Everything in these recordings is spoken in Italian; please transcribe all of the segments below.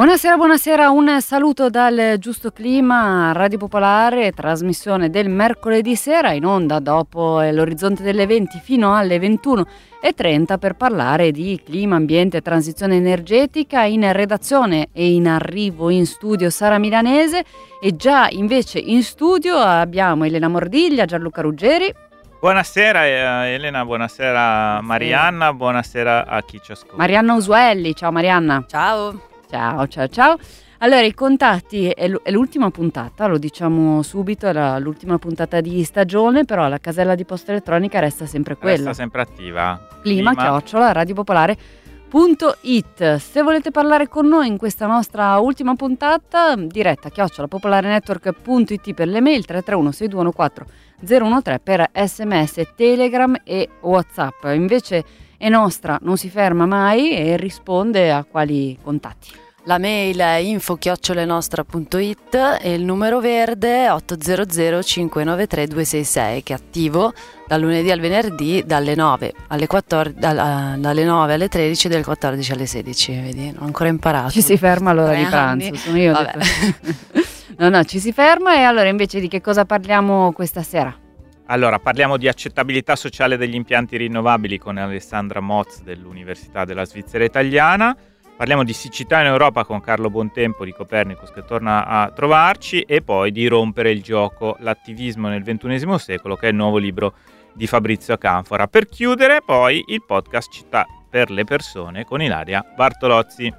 Buonasera, un saluto dal Giusto Clima, Radio Popolare, trasmissione del mercoledì sera in onda dopo l'orizzonte delle 20 fino alle 21:30 per parlare di clima, ambiente e transizione energetica. In redazione e in arrivo in studio Sara Milanese, e già invece in studio abbiamo Elena Mordiglia, Gianluca Ruggeri. Buonasera Elena, buonasera Marianna, buonasera a chi ci ascolta. Marianna Usuelli, ciao Marianna. Ciao. Ciao. Allora, i contatti è l'ultima puntata, lo diciamo subito, è l'ultima puntata di stagione, però la casella di posta elettronica resta sempre quella. Resta sempre attiva. clima@radiopopolare.it. Se volete parlare con noi in questa nostra ultima puntata, diretta @popolarenetwork.it per le mail, 331 6214 013 per SMS, Telegram e WhatsApp. Invece è nostra, non si ferma mai e risponde a quali contatti? La mail è info@nostra.it e il numero verde 800 593 266, che è attivo dal lunedì al venerdì dalle 9 alle 13 e dalle 14 alle 16. Vedi, non ho ancora imparato. Ci si ferma all'ora di pranzo, sono io. No, ci si ferma. E allora invece di che cosa parliamo questa sera? Allora, parliamo di accettabilità sociale degli impianti rinnovabili con Alessandra Motz dell'Università della Svizzera Italiana. Parliamo di siccità in Europa con Carlo Bontempo di Copernicus, che torna a trovarci, e poi di rompere il gioco, l'attivismo nel XXI secolo, che è il nuovo libro di Fabrizio Canfora. Per chiudere poi il podcast Città per le persone con Ilaria Bartolozzi.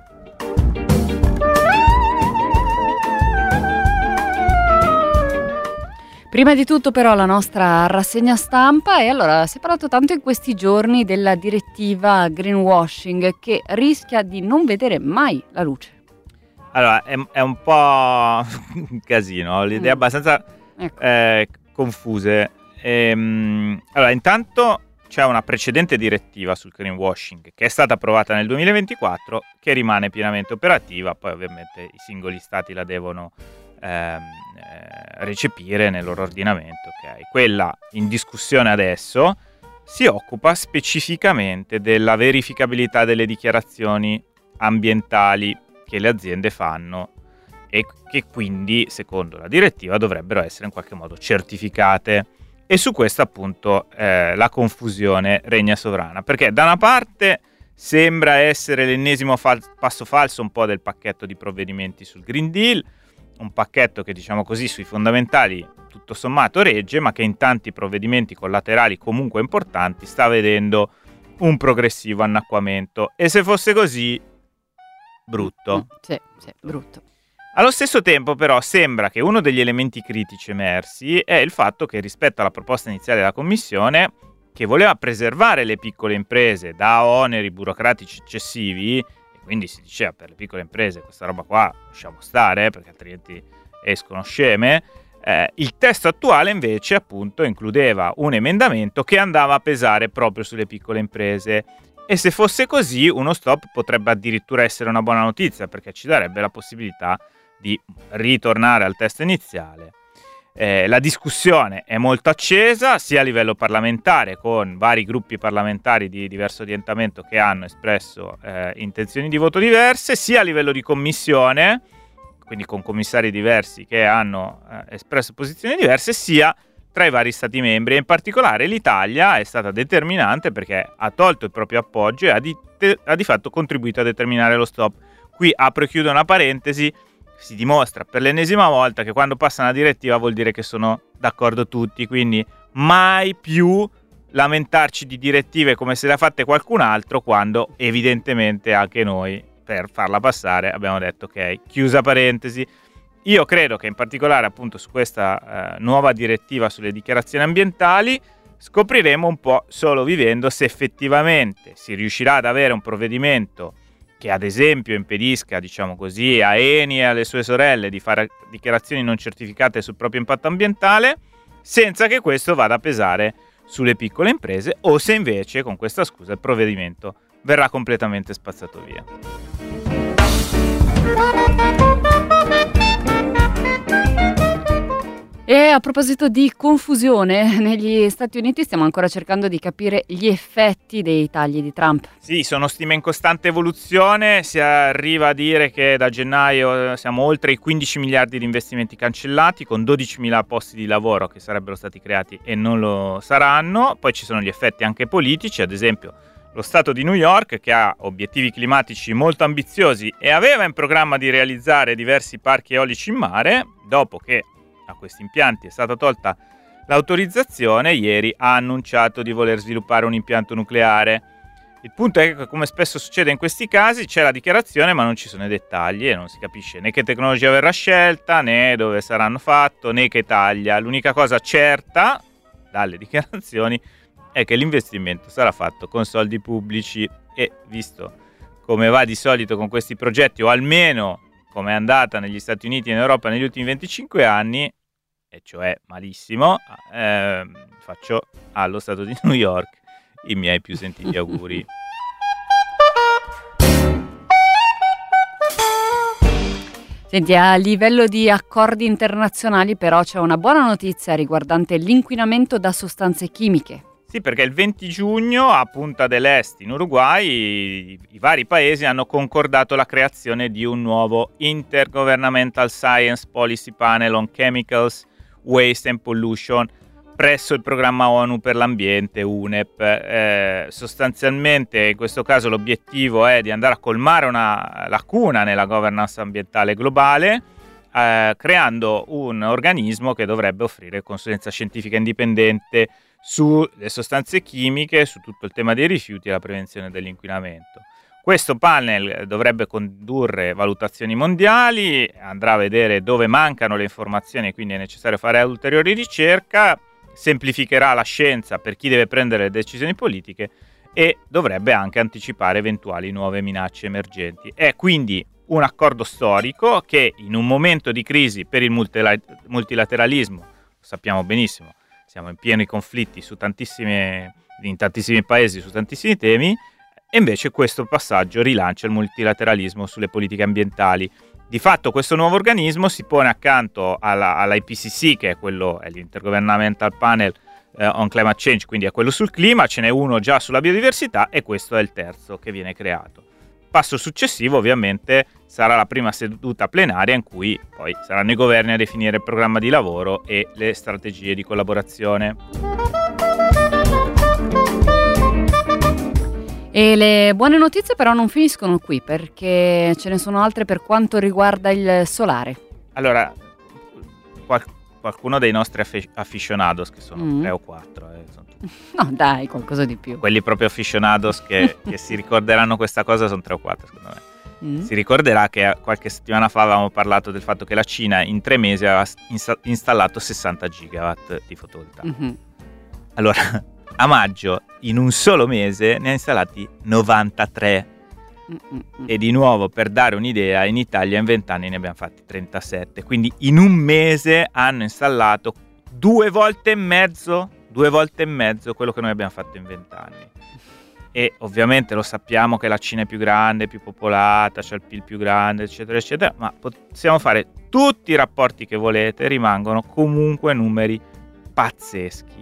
Prima di tutto però la nostra rassegna stampa. E allora si è parlato tanto in questi giorni della direttiva greenwashing, che rischia di non vedere mai la luce. Allora è un po' un casino, le idee abbastanza confuse. Allora, intanto c'è una precedente direttiva sul greenwashing che è stata approvata nel 2024, che rimane pienamente operativa. Poi ovviamente i singoli stati la devono recepire nel loro ordinamento. Okay. Quella in discussione adesso si occupa specificamente della verificabilità delle dichiarazioni ambientali che le aziende fanno e che quindi, secondo la direttiva, dovrebbero essere in qualche modo certificate. E su questo appunto la confusione regna sovrana, perché da una parte sembra essere l'ennesimo passo falso un po' del pacchetto di provvedimenti sul Green Deal, un pacchetto che, diciamo così, sui fondamentali tutto sommato regge, ma che in tanti provvedimenti collaterali comunque importanti sta vedendo un progressivo annacquamento. E se fosse così, brutto. Sì, brutto. Allo stesso tempo però sembra che uno degli elementi critici emersi è il fatto che, rispetto alla proposta iniziale della Commissione, che voleva preservare le piccole imprese da oneri burocratici eccessivi, quindi si diceva per le piccole imprese questa roba qua lasciamo stare perché altrimenti escono sceme, il testo attuale invece appunto includeva un emendamento che andava a pesare proprio sulle piccole imprese, e se fosse così uno stop potrebbe addirittura essere una buona notizia, perché ci darebbe la possibilità di ritornare al testo iniziale. La discussione è molto accesa sia a livello parlamentare, con vari gruppi parlamentari di diverso orientamento che hanno espresso intenzioni di voto diverse, sia a livello di commissione, quindi con commissari diversi che hanno espresso posizioni diverse, sia tra i vari stati membri. E in particolare l'Italia è stata determinante perché ha tolto il proprio appoggio e ha di fatto contribuito a determinare lo stop. Qui apro e chiudo una parentesi. Si dimostra per l'ennesima volta che quando passa una direttiva vuol dire che sono d'accordo tutti, quindi mai più lamentarci di direttive come se le ha fatte qualcun altro, quando evidentemente anche noi per farla passare abbiamo detto ok, chiusa parentesi. Io credo che in particolare appunto su questa nuova direttiva sulle dichiarazioni ambientali scopriremo un po' solo vivendo se effettivamente si riuscirà ad avere un provvedimento che ad esempio impedisca, diciamo così, a Eni e alle sue sorelle di fare dichiarazioni non certificate sul proprio impatto ambientale, senza che questo vada a pesare sulle piccole imprese, o se invece con questa scusa il provvedimento verrà completamente spazzato via. E a proposito di confusione, negli Stati Uniti stiamo ancora cercando di capire gli effetti dei tagli di Trump. Sì, sono stime in costante evoluzione, si arriva a dire che da gennaio siamo oltre i 15 miliardi di investimenti cancellati, con 12.000 posti di lavoro che sarebbero stati creati e non lo saranno. Poi ci sono gli effetti anche politici, ad esempio lo Stato di New York, che ha obiettivi climatici molto ambiziosi e aveva in programma di realizzare diversi parchi eolici in mare, dopo che a questi impianti è stata tolta l'autorizzazione, ieri ha annunciato di voler sviluppare un impianto nucleare. Il punto è che, come spesso succede in questi casi, c'è la dichiarazione ma non ci sono i dettagli e non si capisce né che tecnologia verrà scelta, né dove saranno fatto, né che taglia. L'unica cosa certa dalle dichiarazioni è che l'investimento sarà fatto con soldi pubblici e, visto come va di solito con questi progetti, o almeno come è andata negli Stati Uniti e in Europa negli ultimi 25 anni, e cioè malissimo, faccio allo Stato di New York i miei più sentiti auguri. Senti, a livello di accordi internazionali però c'è una buona notizia riguardante l'inquinamento da sostanze chimiche. Sì, perché il 20 giugno a Punta del Este in Uruguay i vari paesi hanno concordato la creazione di un nuovo Intergovernmental Science Policy Panel on Chemicals, Waste and Pollution presso il programma ONU per l'ambiente, UNEP. Sostanzialmente in questo caso l'obiettivo è di andare a colmare una lacuna nella governance ambientale globale, creando un organismo che dovrebbe offrire consulenza scientifica indipendente sulle sostanze chimiche, su tutto il tema dei rifiuti e la prevenzione dell'inquinamento. Questo panel dovrebbe condurre valutazioni mondiali, andrà a vedere dove mancano le informazioni e quindi è necessario fare ulteriori ricerca, semplificherà la scienza per chi deve prendere le decisioni politiche e dovrebbe anche anticipare eventuali nuove minacce emergenti. È quindi un accordo storico che in un momento di crisi per il multilateralismo, lo sappiamo benissimo, siamo in pieni conflitti in tantissimi paesi su tantissimi temi, e invece questo passaggio rilancia il multilateralismo sulle politiche ambientali. Di fatto questo nuovo organismo si pone accanto all'IPCC, che è l'Intergovernmental Panel on Climate Change, quindi è quello sul clima, ce n'è uno già sulla biodiversità e questo è il terzo che viene creato. Passo successivo ovviamente sarà la prima seduta plenaria in cui poi saranno i governi a definire il programma di lavoro e le strategie di collaborazione. E le buone notizie però non finiscono qui, perché ce ne sono altre per quanto riguarda il solare. Allora, qualcuno dei nostri aficionados, che sono 3 o 4, no dai, qualcosa di più, quelli proprio aficionados che si ricorderanno questa cosa sono 3 o 4 secondo me. Si ricorderà che qualche settimana fa avevamo parlato del fatto che la Cina in 3 mesi aveva installato 60 gigawatt di fotovoltaico. Allora, a maggio in un solo mese ne ha installati 93. E di nuovo, per dare un'idea, in Italia in 20 anni ne abbiamo fatti 37, quindi in un mese hanno installato 2 volte e mezzo quello che noi abbiamo fatto in 20 anni. E ovviamente lo sappiamo che la Cina è più grande, più popolata, c'è il PIL più grande, eccetera eccetera, ma possiamo fare tutti i rapporti che volete, rimangono comunque numeri pazzeschi.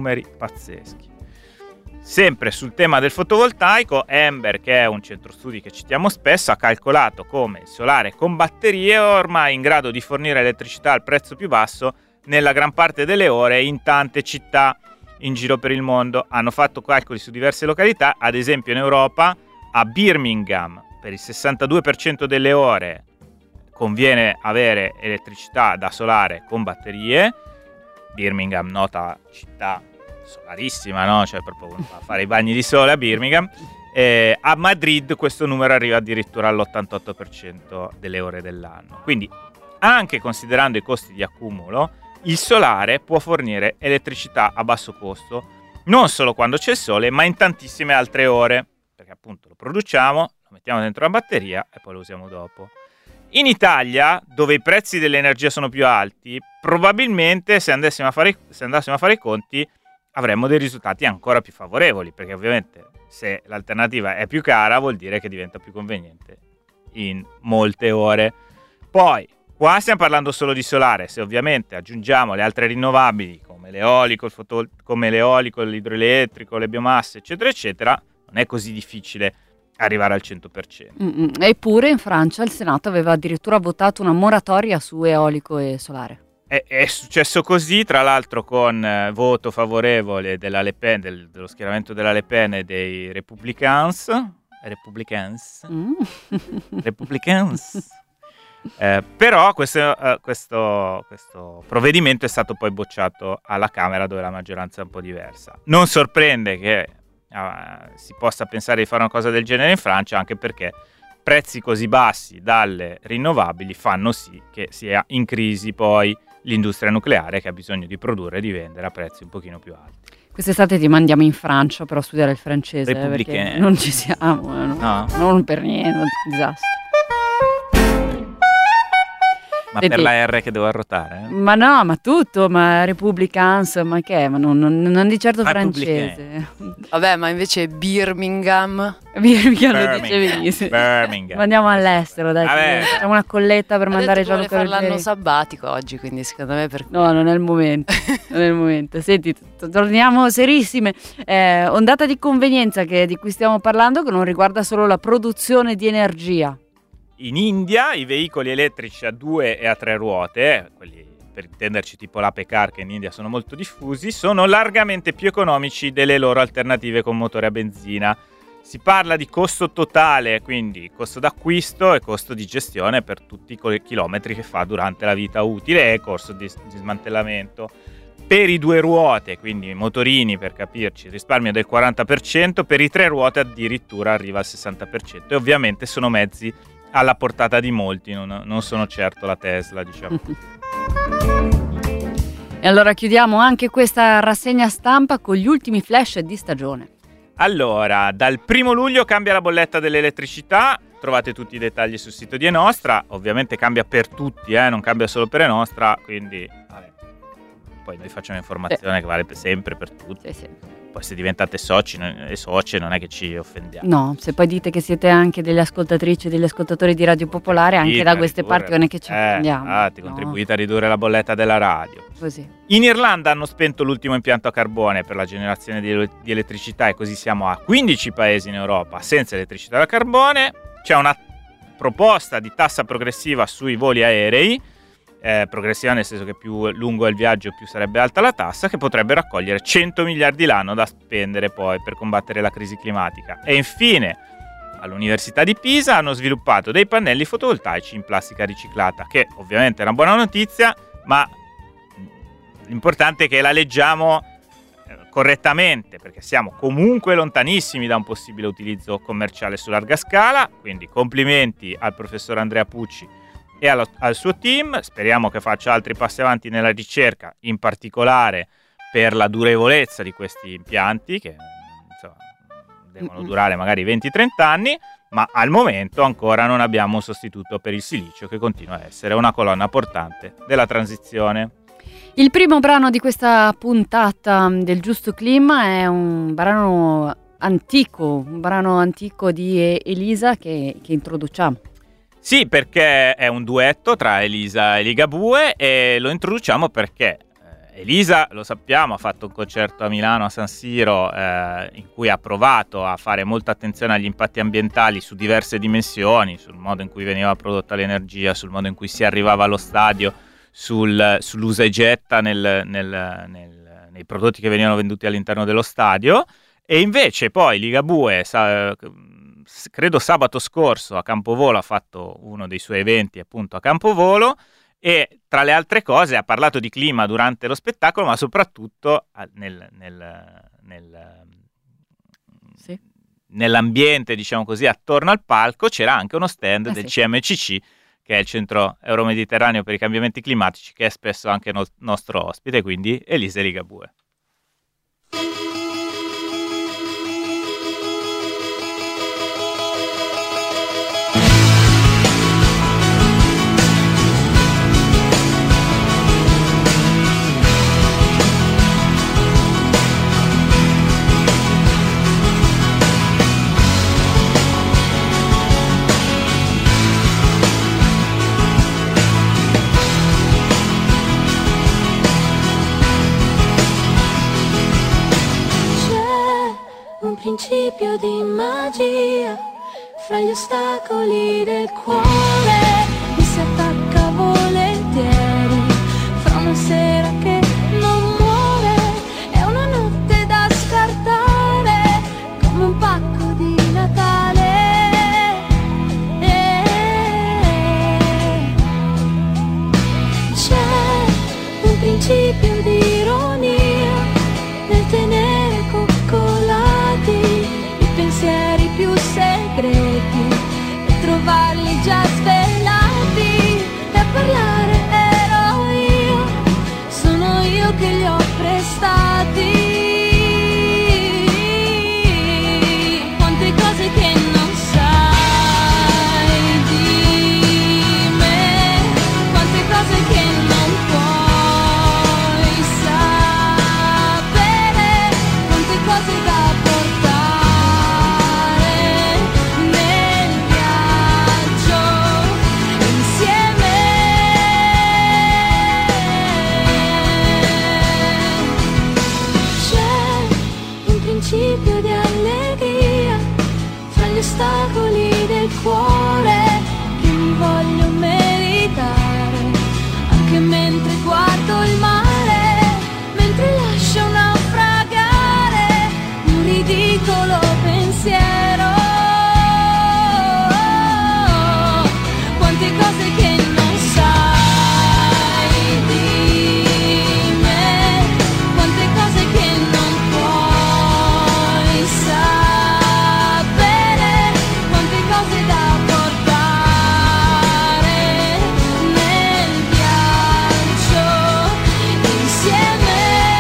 Sempre sul tema del fotovoltaico, Ember, che è un centro studi che citiamo spesso, ha calcolato come il solare con batterie è ormai in grado di fornire elettricità al prezzo più basso nella gran parte delle ore in tante città in giro per il mondo. Hanno fatto calcoli su diverse località, ad esempio in Europa, a Birmingham per il 62% delle ore conviene avere elettricità da solare con batterie. Birmingham, nota città solarissima, no? Cioè proprio a fare i bagni di sole a Birmingham. A Madrid questo numero arriva addirittura all'88% delle ore dell'anno. Quindi, anche considerando i costi di accumulo, il solare può fornire elettricità a basso costo non solo quando c'è il sole, ma in tantissime altre ore, perché appunto lo produciamo, lo mettiamo dentro la batteria e poi lo usiamo dopo. In Italia, dove i prezzi dell'energia sono più alti, probabilmente se andassimo a fare i conti avremmo dei risultati ancora più favorevoli, perché ovviamente se l'alternativa è più cara vuol dire che diventa più conveniente in molte ore. Poi, Qua stiamo parlando solo di solare. Se ovviamente aggiungiamo le altre rinnovabili come l'eolico, l'idroelettrico, le biomasse, eccetera, eccetera, non è così difficile arrivare al 100%. Eppure in Francia il Senato aveva addirittura votato una moratoria su eolico e solare. È successo così, tra l'altro con voto favorevole della Le Pen, dello schieramento della Le Pen e dei Republicans. Però questo provvedimento è stato poi bocciato alla Camera, dove la maggioranza è un po' diversa. Non sorprende che si possa pensare di fare una cosa del genere in Francia, anche perché prezzi così bassi dalle rinnovabili fanno sì che sia in crisi poi l'industria nucleare, che ha bisogno di produrre e di vendere a prezzi un pochino più alti. Quest'estate ti mandiamo in Francia per studiare il francese, perché non ci siamo, no. Non per niente, un disastro. Ma per la R che devo arrotare? Ma no, ma tutto, ma Republicans, ma che? Ma non di certo francese. Vabbè, ma invece Birmingham lo dicevi benissimo. Birmingham. Andiamo all'estero, dai. Facciamo una colletta per mandare Gianluca Ruggeri. L'anno sabbatico oggi, quindi secondo me No, non è il momento. Non è il momento. Senti, torniamo serissime. Ondata di convenienza di cui stiamo parlando, che non riguarda solo la produzione di energia. In India i veicoli elettrici a 2 e a 3 ruote, quelli per intenderci tipo l'Ape Car, che in India sono molto diffusi, sono largamente più economici delle loro alternative con motore a benzina. Si parla di costo totale, quindi costo d'acquisto e costo di gestione per tutti i chilometri che fa durante la vita utile e costo di smantellamento. Per i 2 ruote, quindi i motorini per capirci, il risparmio è del 40%, per i 3 ruote addirittura arriva al 60%, e ovviamente sono mezzi alla portata di molti, non sono certo la Tesla, diciamo. E allora chiudiamo anche questa rassegna stampa con gli ultimi flash di stagione. Allora, dal 1 luglio cambia la bolletta dell'elettricità, trovate tutti i dettagli sul sito di Enostra, ovviamente cambia per tutti, non cambia solo per Enostra, quindi poi noi facciamo informazione che vale sempre per tutti. Sì. Poi se diventate soci e socie non è che ci offendiamo. No, se poi dite che siete anche delle ascoltatrici e degli ascoltatori di Radio Popolare, anche da queste parti non è che ci offendiamo. Contribuite a ridurre la bolletta della radio. Così. In Irlanda hanno spento l'ultimo impianto a carbone per la generazione di elettricità, e così siamo a 15 paesi in Europa senza elettricità da carbone. C'è una proposta di tassa progressiva sui voli aerei, progressiva nel senso che più lungo è il viaggio più sarebbe alta la tassa, che potrebbe raccogliere 100 miliardi l'anno da spendere poi per combattere la crisi climatica. E infine all'Università di Pisa hanno sviluppato dei pannelli fotovoltaici in plastica riciclata, che ovviamente è una buona notizia, ma l'importante è che la leggiamo correttamente, perché siamo comunque lontanissimi da un possibile utilizzo commerciale su larga scala. Quindi complimenti al professor Andrea Pucci e al suo team. Speriamo che faccia altri passi avanti nella ricerca, in particolare per la durevolezza di questi impianti, che devono durare magari 20-30 anni, ma al momento ancora non abbiamo un sostituto per il silicio, che continua a essere una colonna portante della transizione. Il primo brano di questa puntata del Giusto Clima è un brano antico di Elisa che introduciamo. Sì, perché è un duetto tra Elisa e Ligabue, e lo introduciamo perché Elisa, lo sappiamo, ha fatto un concerto a Milano, a San Siro, in cui ha provato a fare molta attenzione agli impatti ambientali su diverse dimensioni, sul modo in cui veniva prodotta l'energia, sul modo in cui si arrivava allo stadio, sull'usa e getta nei prodotti che venivano venduti all'interno dello stadio. E invece poi Ligabue, credo sabato scorso a Campovolo, ha fatto uno dei suoi eventi appunto a Campovolo, e tra le altre cose ha parlato di clima durante lo spettacolo, ma soprattutto nell'ambiente, diciamo così, attorno al palco c'era anche uno stand del CMCC, che è il Centro Euromediterraneo per i Cambiamenti Climatici, che è spesso anche nostro ospite, quindi Elisa Ligabue. principio di magia, fra gli ostacoli del cuore mi si attacca volentieri, fra una sera che non muore e una notte da scartare come un pacco di Natale. C'è un principio di ironia nel tenere coccolati i pensieri più segreti e trovarli già svelati, e a parlare ero io, sono io che li ho prestati. Quante cose che non sai di me, quante cose che non puoi sapere, quante cose da portare nel viaggio insieme. C'è un principio di allegria fra gli ostacoli del cuore che mi voglio meritare, anche mentre guardo il mare, mentre lascio naufragare un ridicolo pensiero. Quante cose che non sai di me, quante cose che non puoi sapere, quante cose da portare nel viaggio insieme.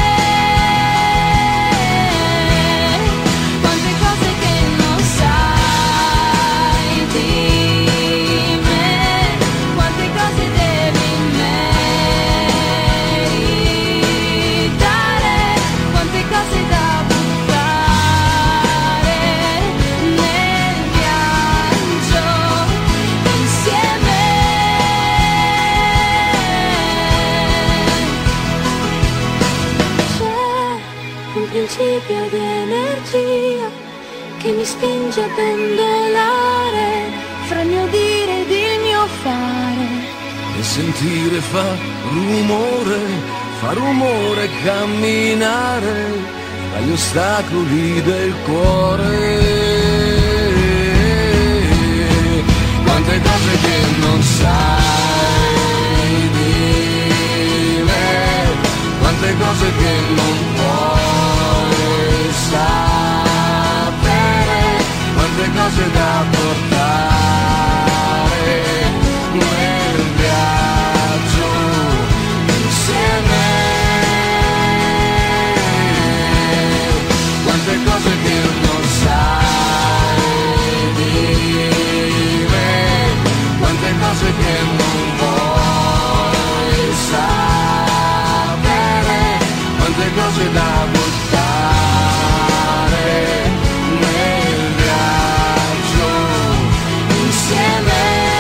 Quante cose che non sai di me, quante cose devi meritare, quante cose da buttare nel viaggio insieme. C'è un principio di energia che mi spinge a pendolare fra il mio dire ed il mio fare. E sentire fa rumore camminare tra gli ostacoli del cuore. Quante cose che non sai di me, quante cose che non puoi sapere, quante cose da portare nel viaggio insieme. Quante cose che non sai di me, quante cose che non vuoi sapere, quante cose da buttare nel viaggio insieme.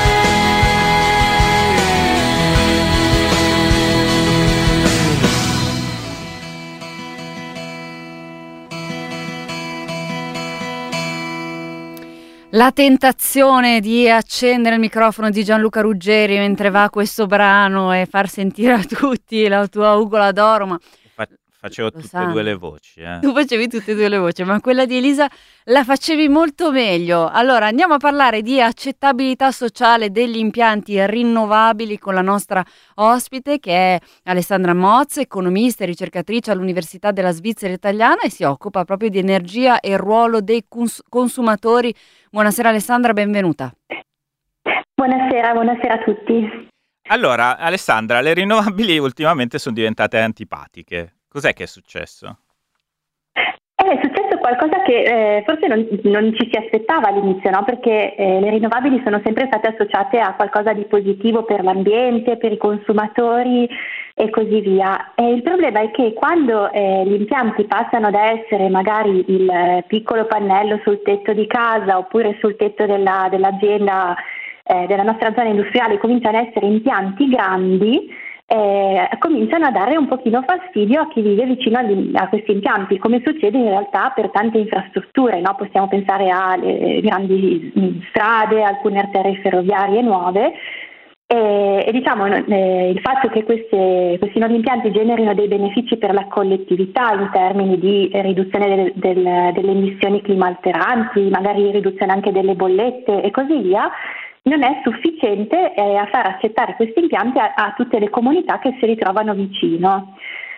La tentazione di accendere il microfono di Gianluca Ruggeri mentre va questo brano e far sentire a tutti la tua ugola d'oro, ma Facevo tutte e due le voci. tu facevi tutte e due le voci, ma quella di Elisa la facevi molto meglio. Allora andiamo a parlare di accettabilità sociale degli impianti rinnovabili con la nostra ospite, che è Alessandra Mozzi, economista e ricercatrice all'Università della Svizzera Italiana, e si occupa proprio di energia e ruolo dei consumatori. Buonasera Alessandra, benvenuta. Buonasera a tutti. Allora, Alessandra, le rinnovabili ultimamente sono diventate antipatiche. Cos'è che è successo? È successo qualcosa che forse non ci si aspettava all'inizio, no? Perché le rinnovabili sono sempre state associate a qualcosa di positivo per l'ambiente, per i consumatori e così via. E il problema è che quando gli impianti passano da essere magari il piccolo pannello sul tetto di casa oppure sul tetto dell'azienda, della nostra zona industriale, cominciano ad essere impianti grandi, cominciano a dare un pochino fastidio a chi vive vicino a questi impianti, come succede in realtà per tante infrastrutture, no? Possiamo pensare alle grandi strade, alcune arterie ferroviarie nuove. E diciamo il fatto che questi nuovi impianti generino dei benefici per la collettività in termini di riduzione delle emissioni climalteranti, magari riduzione anche delle bollette e così via, non è sufficiente a far accettare questi impianti a tutte le comunità che si ritrovano vicino.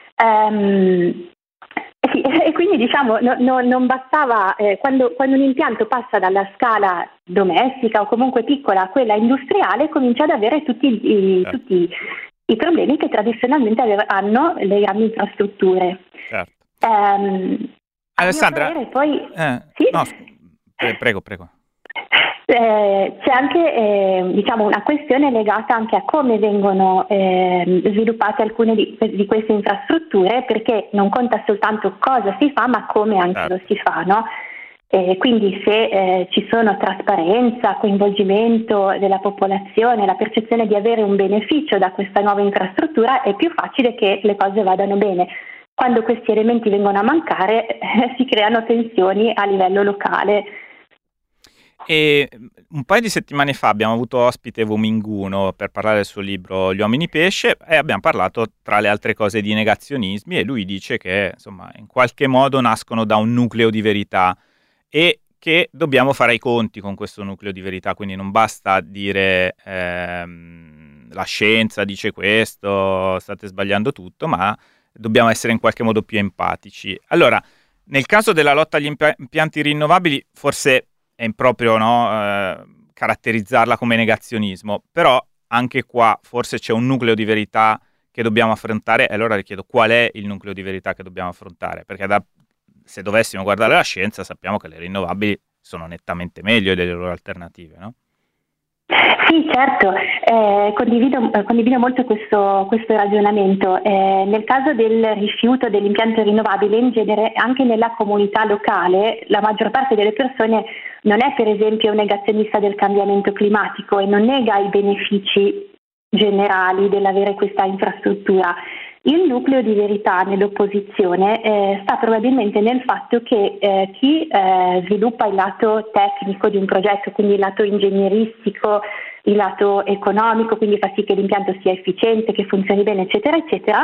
Sì, e quindi diciamo non bastava, quando un impianto passa dalla scala domestica o comunque piccola a quella industriale, comincia ad avere tutti i problemi che tradizionalmente hanno le grandi infrastrutture. Certo. Alessandra, poi, sì? No, prego. C'è anche diciamo una questione legata anche a come vengono sviluppate alcune di queste infrastrutture, perché non conta soltanto cosa si fa, ma come anche lo si fa, no? Quindi se ci sono trasparenza, coinvolgimento della popolazione, la percezione di avere un beneficio da questa nuova infrastruttura, è più facile che le cose vadano bene. Quando questi elementi vengono a mancare si creano tensioni a livello locale. E un paio di settimane fa abbiamo avuto ospite Evo Minguno per parlare del suo libro Gli uomini pesce e abbiamo parlato tra le altre cose di negazionismi, e lui dice che insomma in qualche modo nascono da un nucleo di verità e che dobbiamo fare i conti con questo nucleo di verità, quindi non basta dire la scienza dice questo, state sbagliando tutto, ma dobbiamo essere in qualche modo più empatici. Allora, nel caso della lotta agli impianti rinnovabili forse è improprio caratterizzarla come negazionismo, però anche qua forse c'è un nucleo di verità che dobbiamo affrontare, e allora le chiedo qual è il nucleo di verità che dobbiamo affrontare, perché se dovessimo guardare la scienza sappiamo che le rinnovabili sono nettamente meglio delle loro alternative, no? Sì, certo, condivido molto questo ragionamento. Nel caso del rifiuto dell'impianto rinnovabile, in genere anche nella comunità locale, la maggior parte delle persone non è per esempio un negazionista del cambiamento climatico e non nega i benefici generali dell'avere questa infrastruttura. Il nucleo di verità nell'opposizione sta probabilmente nel fatto che chi sviluppa il lato tecnico di un progetto, quindi il lato ingegneristico, il lato economico, quindi fa sì che l'impianto sia efficiente, che funzioni bene, eccetera, eccetera,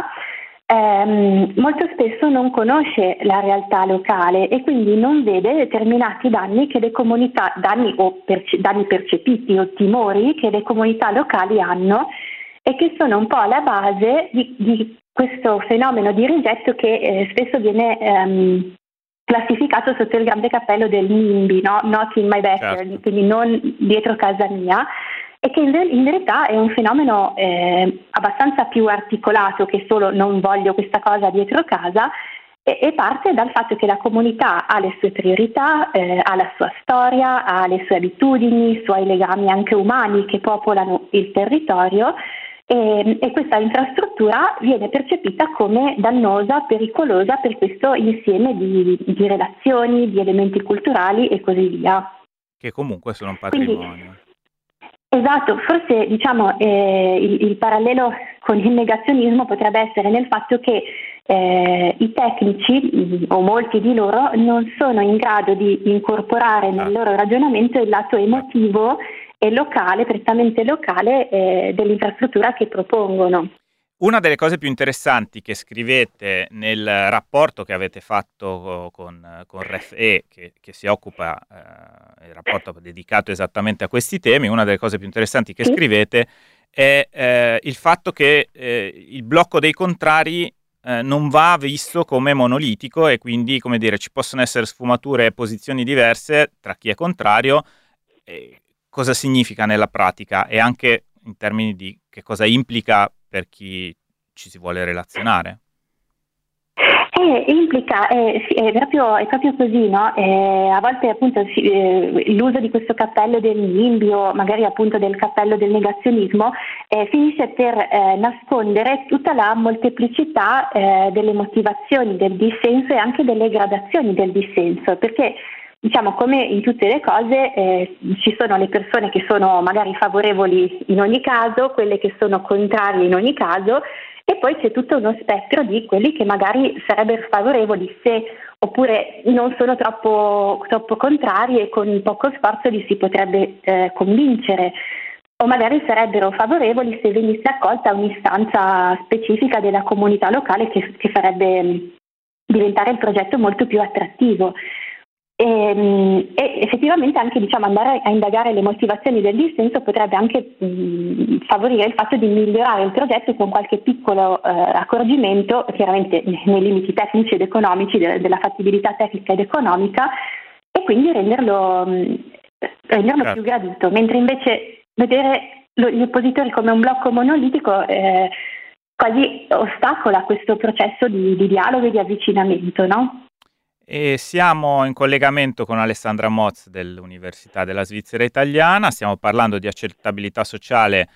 molto spesso non conosce la realtà locale e quindi non vede determinati danni che le comunità, danni percepiti o timori che le comunità locali hanno e che sono un po' alla base di questo fenomeno di rigetto che spesso viene classificato sotto il grande cappello del NIMBY, no? Not in my backyard, certo. Quindi non dietro casa mia, e che in verità è un fenomeno abbastanza più articolato che solo non voglio questa cosa dietro casa, e parte dal fatto che la comunità ha le sue priorità, ha la sua storia, ha le sue abitudini, i suoi legami anche umani che popolano il territorio, e questa infrastruttura viene percepita come dannosa, pericolosa per questo insieme di relazioni, di elementi culturali e così via. Che comunque sono un patrimonio. Quindi, esatto, forse diciamo il parallelo con il negazionismo potrebbe essere nel fatto che i tecnici, o molti di loro, non sono in grado di incorporare nel loro ragionamento il lato emotivo e locale, prettamente locale, dell'infrastruttura che propongono. Una delle cose più interessanti che scrivete nel rapporto che avete fatto con RefE, che si occupa, il rapporto dedicato esattamente a questi temi, una delle cose più interessanti che scrivete è il fatto che il blocco dei contrari non va visto come monolitico e quindi, come dire, ci possono essere sfumature e posizioni diverse tra chi è contrario. Cosa significa nella pratica e anche in termini di che cosa implica per chi ci si vuole relazionare? Implica, è proprio così, no? A volte appunto l'uso di questo cappello del NIMBY o magari appunto del cappello del negazionismo finisce per nascondere tutta la molteplicità delle motivazioni del dissenso e anche delle gradazioni del dissenso, perché diciamo, come in tutte le cose, ci sono le persone che sono magari favorevoli in ogni caso, quelle che sono contrarie in ogni caso, e poi c'è tutto uno spettro di quelli che magari sarebbero favorevoli oppure non sono troppo contrari e con poco sforzo li si potrebbe convincere, o magari sarebbero favorevoli se venisse accolta un'istanza specifica della comunità locale che farebbe diventare il progetto molto più attrattivo. E effettivamente anche, diciamo, andare a indagare le motivazioni del dissenso potrebbe anche favorire il fatto di migliorare il progetto con qualche piccolo accorgimento, chiaramente nei limiti tecnici ed economici della fattibilità tecnica ed economica, e quindi renderlo più gradito, mentre invece vedere gli oppositori come un blocco monolitico quasi ostacola questo processo di dialogo e di avvicinamento, no? E siamo in collegamento con Alessandra Moz dell'Università della Svizzera Italiana, stiamo parlando di accettabilità sociale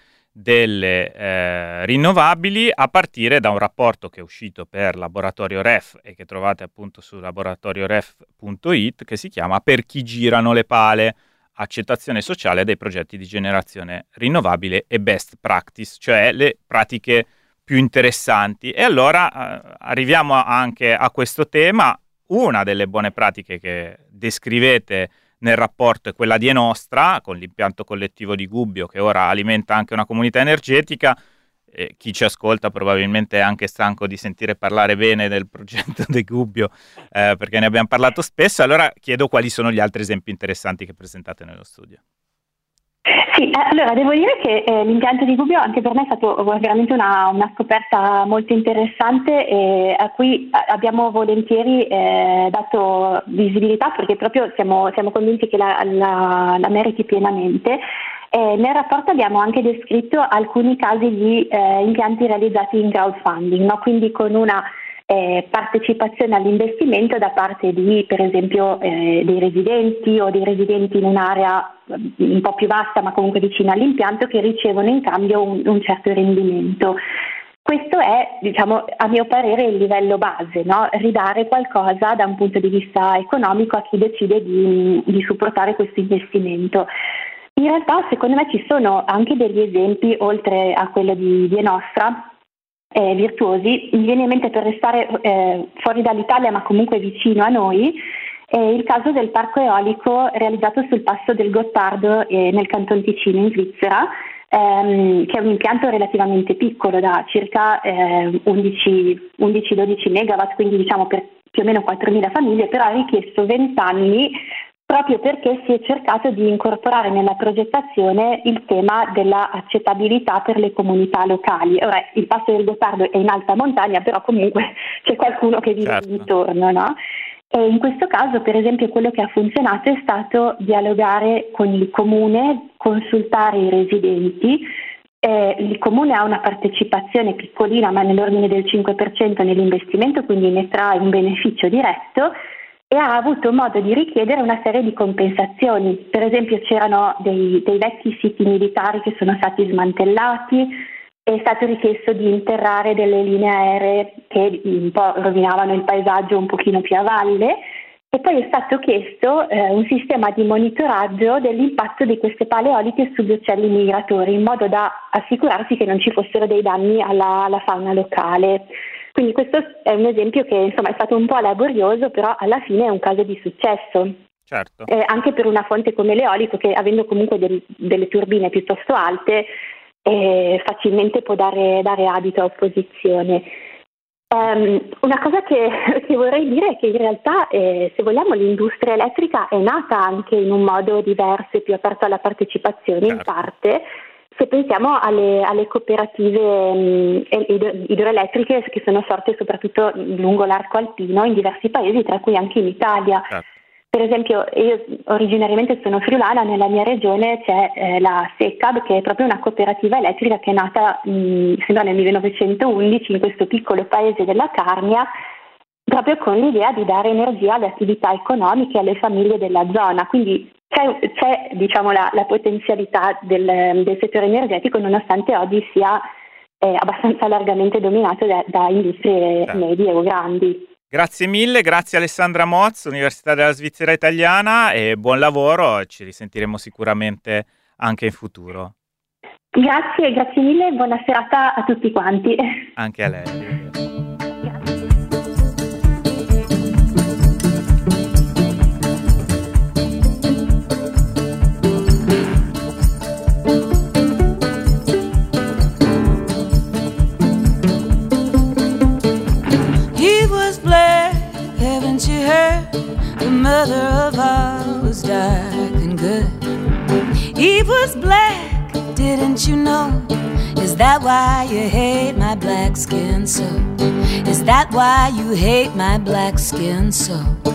delle rinnovabili a partire da un rapporto che è uscito per Laboratorio Ref e che trovate appunto su laboratorioref.it, che si chiama Per chi girano le pale, accettazione sociale dei progetti di generazione rinnovabile e best practice, cioè le pratiche più interessanti. E allora arriviamo anche a questo tema. Una delle buone pratiche che descrivete nel rapporto è quella di Enostra, con l'impianto collettivo di Gubbio, che ora alimenta anche una comunità energetica. Chi ci ascolta probabilmente è anche stanco di sentire parlare bene del progetto di Gubbio, perché ne abbiamo parlato spesso. Allora chiedo quali sono gli altri esempi interessanti che presentate nello studio. Sì, allora devo dire che l'impianto di Gubbio anche per me è stato veramente una scoperta molto interessante e a cui abbiamo volentieri dato visibilità, perché proprio siamo convinti che la meriti pienamente. Nel rapporto abbiamo anche descritto alcuni casi di impianti realizzati in crowdfunding, no? Quindi con una partecipazione all'investimento da parte di, per esempio, dei residenti o dei residenti in un'area un po' più vasta ma comunque vicina all'impianto, che ricevono in cambio un certo rendimento. Questo è, diciamo, a mio parere il livello base, no? Ridare qualcosa da un punto di vista economico a chi decide di supportare questo investimento. In realtà secondo me ci sono anche degli esempi, oltre a quello di Enostra, virtuosi. Mi viene in mente, per restare fuori dall'Italia ma comunque vicino a noi, il caso del parco eolico realizzato sul passo del Gottardo nel Canton Ticino in Svizzera, che è un impianto relativamente piccolo, da circa 11-12 megawatt, quindi diciamo per più o meno 4.000 famiglie, però ha richiesto 20 anni proprio perché si è cercato di incorporare nella progettazione il tema della accettabilità per le comunità locali. Ora, il passo del Gottardo è in alta montagna, però comunque c'è qualcuno che vive intorno, no? E in questo caso, per esempio, quello che ha funzionato è stato dialogare con il comune, consultare i residenti. Il comune ha una partecipazione piccolina, ma nell'ordine del 5% nell'investimento, quindi ne trae un beneficio diretto, e ha avuto modo di richiedere una serie di compensazioni. Per esempio c'erano dei vecchi siti militari che sono stati smantellati, è stato richiesto di interrare delle linee aeree che un po' rovinavano il paesaggio un pochino più a valle, e poi è stato chiesto un sistema di monitoraggio dell'impatto di queste pale eoliche sugli uccelli migratori, in modo da assicurarsi che non ci fossero dei danni alla fauna locale. Quindi questo è un esempio che insomma è stato un po' laborioso, però alla fine è un caso di successo. Certo. Anche per una fonte come l'eolico, che avendo comunque delle turbine piuttosto alte, facilmente può dare adito a opposizione. Una cosa che vorrei dire è che in realtà, se vogliamo, l'industria elettrica è nata anche in un modo diverso e più aperto alla partecipazione, certo. In parte, se pensiamo alle cooperative idroelettriche che sono sorte soprattutto lungo l'arco alpino in diversi paesi, tra cui anche in Italia. Certo. Per esempio, io originariamente sono friulana, nella mia regione c'è la SECAB, che è proprio una cooperativa elettrica che è nata sembra nel 1911 in questo piccolo paese della Carnia, proprio con l'idea di dare energia alle attività economiche e alle famiglie della zona. Quindi c'è diciamo la potenzialità del settore energetico, nonostante oggi sia abbastanza largamente dominato da industrie medie o grandi. Grazie mille, grazie Alessandra Moz, Università della Svizzera Italiana, e buon lavoro, ci risentiremo sicuramente anche in futuro. Grazie mille e buona serata a tutti quanti. Anche a lei. Haven't you heard? The mother of all was dark and good. Eve was black, didn't you know? Is that why you hate my black skin so? Is that why you hate my black skin so?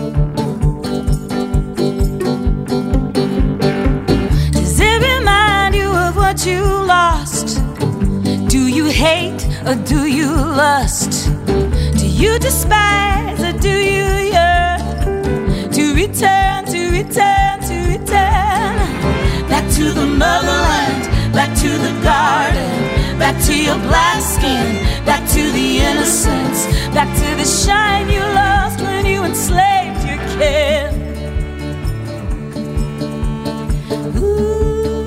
Does it remind you of what you lost? Do you hate or do you lust? Do you despise or do you yearn to return, to return, to return back to the motherland, back to the garden, back to your black skin, back to the innocence, back to the shine you lost when you enslaved your kin? Ooh.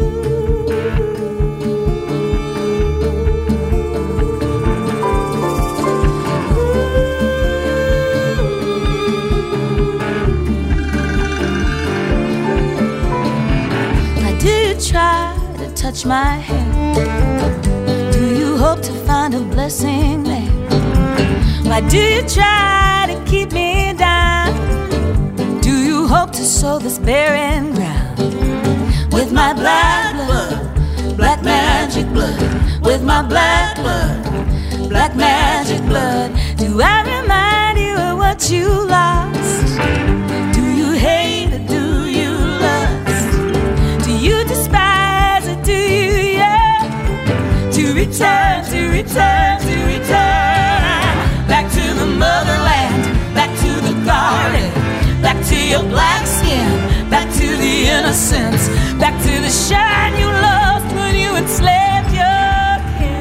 Try to touch my hair. Do you hope to find a blessing there? Why do you try to keep me down? Do you hope to sow this barren ground with my black blood, black magic blood, with my black blood, black magic blood? Do I remind you of what you lost? Do you hate or do you lust? Do you despise or do you yearn to return, to return, to return back to the motherland, back to the garden, back to your black skin, back to the innocence, back to the shine you lost when you enslaved your kin?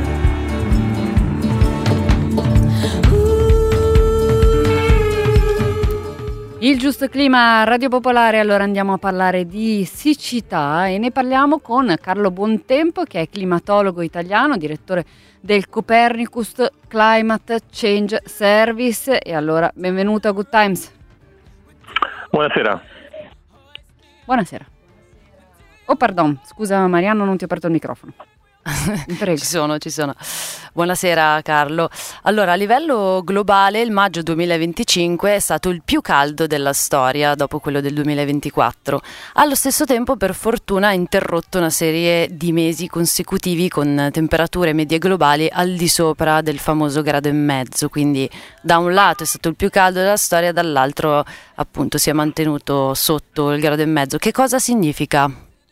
Il giusto clima Radio Popolare, allora andiamo a parlare di siccità e ne parliamo con Carlo Buontempo, che è climatologo italiano, direttore del Copernicus Climate Change Service. E allora benvenuto a Good Times. Buonasera. Buonasera. Oh pardon, scusa Mariano, non ti ho aperto il microfono. Prego. Ci sono. Buonasera Carlo. Allora, a livello globale il maggio 2025 è stato il più caldo della storia dopo quello del 2024. Allo stesso tempo, per fortuna, ha interrotto una serie di mesi consecutivi con temperature medie globali al di sopra del famoso grado e mezzo. Quindi da un lato è stato il più caldo della storia, dall'altro appunto si è mantenuto sotto il grado e mezzo. Che cosa significa?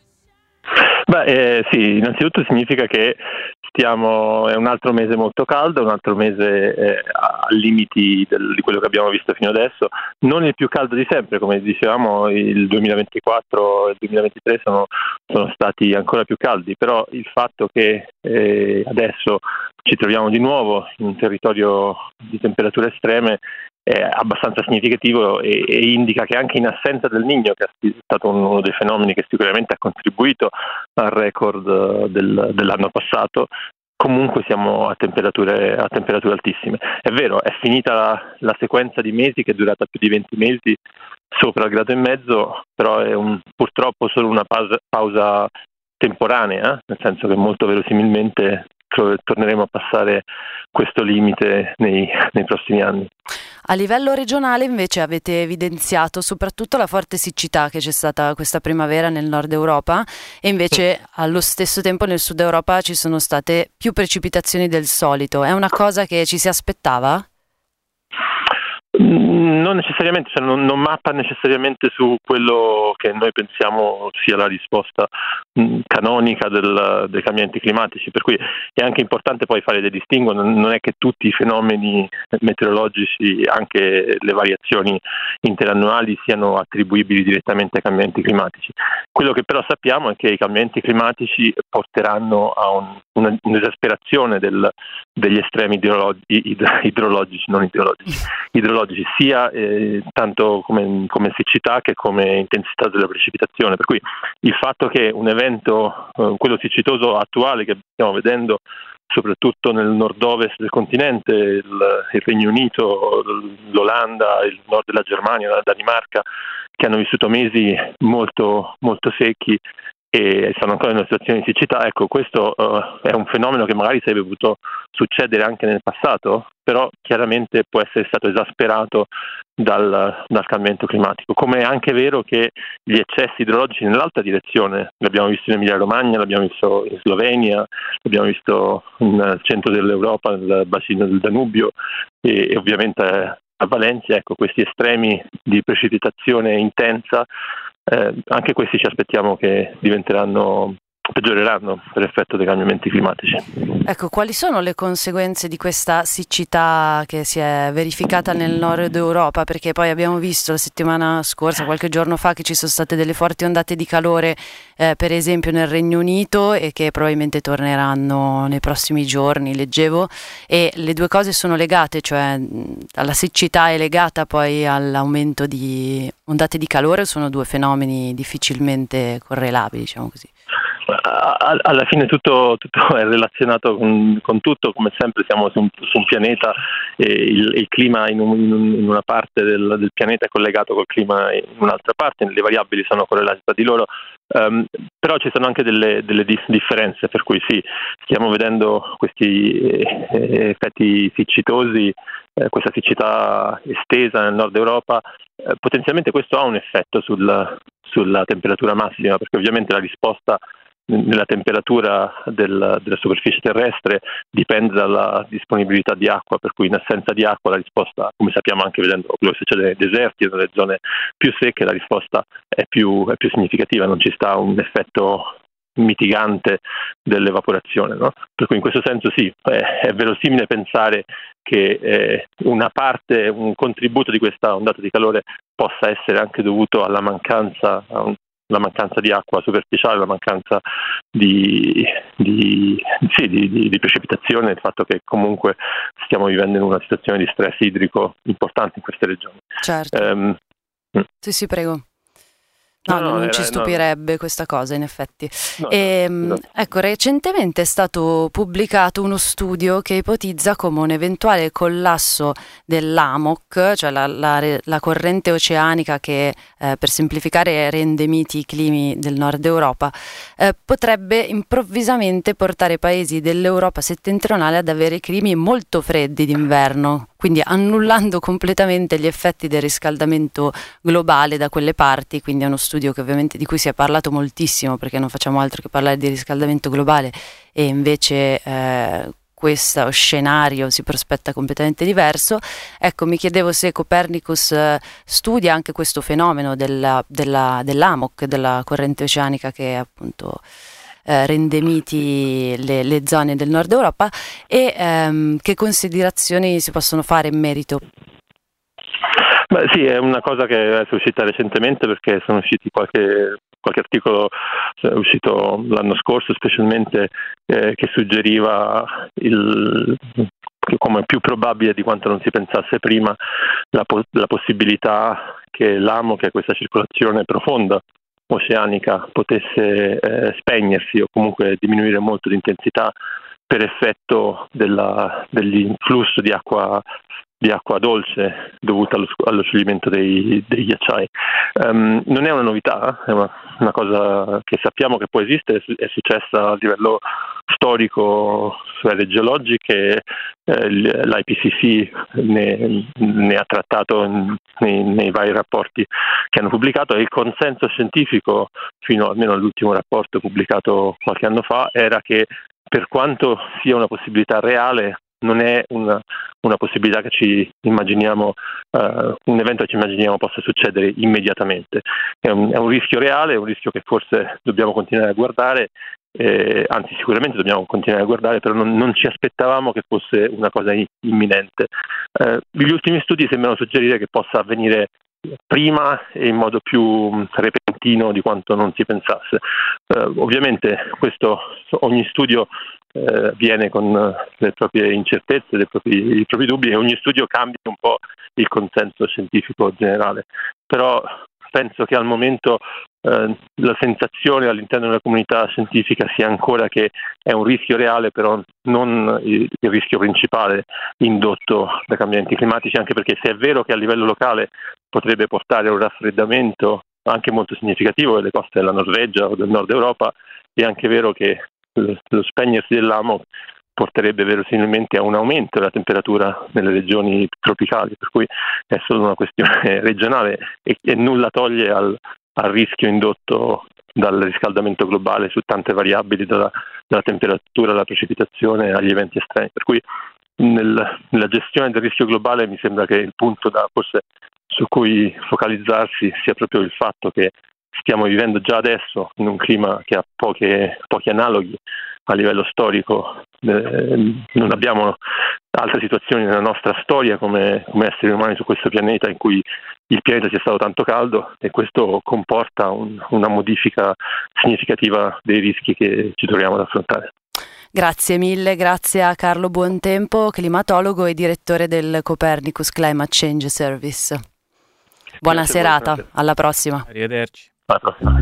Sì, innanzitutto significa che è un altro mese molto caldo, un altro mese ai limiti di quello che abbiamo visto fino adesso, non il più caldo di sempre, come dicevamo il 2024 e il 2023 sono stati ancora più caldi, però il fatto che adesso ci troviamo di nuovo in un territorio di temperature estreme è abbastanza significativo e indica che anche in assenza del Niño, che è stato uno dei fenomeni che sicuramente ha contribuito al record dell'anno passato, comunque siamo a temperature altissime. È vero, è finita la sequenza di mesi che è durata più di 20 mesi sopra il grado e mezzo, però è purtroppo solo una pausa temporanea, nel senso che molto verosimilmente torneremo a passare questo limite nei prossimi anni. A livello regionale invece avete evidenziato soprattutto la forte siccità che c'è stata questa primavera nel nord Europa e invece allo stesso tempo nel sud Europa ci sono state più precipitazioni del solito. È una cosa che ci si aspettava? Non necessariamente, non mappa necessariamente su quello che noi pensiamo sia la risposta canonica dei cambiamenti climatici, per cui è anche importante poi fare dei distinguo, non è che tutti i fenomeni meteorologici, anche le variazioni interannuali, siano attribuibili direttamente ai cambiamenti climatici. Quello che però sappiamo è che i cambiamenti climatici porteranno a un'esasperazione degli estremi idrologici, sia tanto come siccità che come intensità della precipitazione, per cui il fatto che un evento, quello siccitoso attuale che stiamo vedendo soprattutto nel nord-ovest del continente, il Regno Unito, l'Olanda, il nord della Germania, la Danimarca, che hanno vissuto mesi molto, molto secchi e stanno ancora in una situazione di siccità. Ecco, questo è un fenomeno che magari sarebbe potuto succedere anche nel passato, però chiaramente può essere stato esasperato dal cambiamento climatico. Come è anche vero che gli eccessi idrologici nell'altra direzione, l'abbiamo visto in Emilia Romagna, l'abbiamo visto in Slovenia, l'abbiamo visto nel centro dell'Europa, nel bacino del Danubio e ovviamente a Valencia, ecco, questi estremi di precipitazione intensa, anche questi ci aspettiamo che peggioreranno per effetto dei cambiamenti climatici. Ecco, quali sono le conseguenze di questa siccità che si è verificata nel nord Europa? Perché poi abbiamo visto la settimana scorsa, qualche giorno fa, che ci sono state delle forti ondate di calore, per esempio nel Regno Unito, e che probabilmente torneranno nei prossimi giorni, leggevo, e le due cose sono legate, cioè alla siccità è legata poi all'aumento di ondate di calore, sono due fenomeni difficilmente correlabili, diciamo così. Alla fine tutto è relazionato con tutto, come sempre siamo su un pianeta e il clima in una parte del pianeta è collegato col clima in un'altra parte, le variabili sono correlate tra di loro, però ci sono anche delle differenze, per cui sì, stiamo vedendo questi effetti siccitosi, questa siccità estesa nel nord Europa. Potenzialmente questo ha un effetto sulla temperatura massima, perché ovviamente la risposta nella temperatura della superficie terrestre dipende dalla disponibilità di acqua, per cui in assenza di acqua la risposta, come sappiamo anche vedendo quello che succede nei deserti e nelle zone più secche, la risposta è più significativa, non ci sta un effetto mitigante dell'evaporazione, no? Per cui in questo senso sì, è verosimile pensare che una parte, un contributo di questa ondata di calore possa essere anche dovuto alla mancanza di acqua superficiale, la mancanza di precipitazione, il fatto che comunque stiamo vivendo in una situazione di stress idrico importante in queste regioni. Certo. Sì, prego. Non ci stupirebbe questa cosa, in effetti. Ecco, recentemente è stato pubblicato uno studio che ipotizza come un eventuale collasso dell'AMOC, cioè la corrente oceanica che, per semplificare, rende miti i climi del nord Europa, potrebbe improvvisamente portare i paesi dell'Europa settentrionale ad avere climi molto freddi d'inverno, quindi annullando completamente gli effetti del riscaldamento globale da quelle parti. Quindi è uno studio che ovviamente di cui si è parlato moltissimo, perché non facciamo altro che parlare di riscaldamento globale, e invece questo scenario si prospetta completamente diverso. Ecco, mi chiedevo se Copernicus studia anche questo fenomeno dell'AMOC, della corrente oceanica che appunto rende miti le zone del nord Europa, e che considerazioni si possono fare in merito? Beh, sì, è una cosa che è uscita recentemente, perché sono usciti qualche articolo, è uscito l'anno scorso specialmente, che suggeriva come più probabile di quanto non si pensasse prima la possibilità che l'AMO, che è questa circolazione profonda oceanica, potesse spegnersi o comunque diminuire molto di intensità per effetto dell'influsso di acqua dolce dovuta allo scioglimento dei ghiacciai. Non è una novità, è una cosa che sappiamo che può esistere, è successa a livello storico su aree geologiche, l'IPCC ne ha trattato nei vari rapporti che hanno pubblicato, e il consenso scientifico, fino almeno all'ultimo rapporto pubblicato qualche anno fa, era che per quanto sia una possibilità reale, non è una possibilità che ci immaginiamo, un evento che ci immaginiamo possa succedere immediatamente. È un rischio reale, è un rischio che forse dobbiamo continuare a guardare, anzi sicuramente dobbiamo continuare a guardare, però non ci aspettavamo che fosse una cosa imminente. Gli ultimi studi sembrano suggerire che possa avvenire prima e in modo più repentino di quanto non si pensasse. Ovviamente ogni studio viene con le proprie incertezze, i propri dubbi, e ogni studio cambia un po' il consenso scientifico generale, però penso che al momento la sensazione all'interno della comunità scientifica sia ancora che è un rischio reale, però non il rischio principale indotto da cambiamenti climatici, anche perché se è vero che a livello locale potrebbe portare a un raffreddamento anche molto significativo delle coste della Norvegia o del nord Europa, è anche vero che lo spegnersi dell'amo porterebbe verosimilmente a un aumento della temperatura nelle regioni tropicali, per cui è solo una questione regionale e nulla toglie al rischio indotto dal riscaldamento globale su tante variabili, dalla temperatura alla precipitazione agli eventi estremi. Per cui nella gestione del rischio globale mi sembra che il punto forse su cui focalizzarsi sia proprio il fatto che stiamo vivendo già adesso in un clima che ha pochi analoghi a livello storico. Non abbiamo altre situazioni nella nostra storia come esseri umani su questo pianeta in cui il pianeta sia stato tanto caldo, e questo comporta una modifica significativa dei rischi che ci troviamo ad affrontare. Grazie mille, grazie a Carlo Buontempo, climatologo e direttore del Copernicus Climate Change Service. Buona serata, alla prossima. Arrivederci. Alla prossima.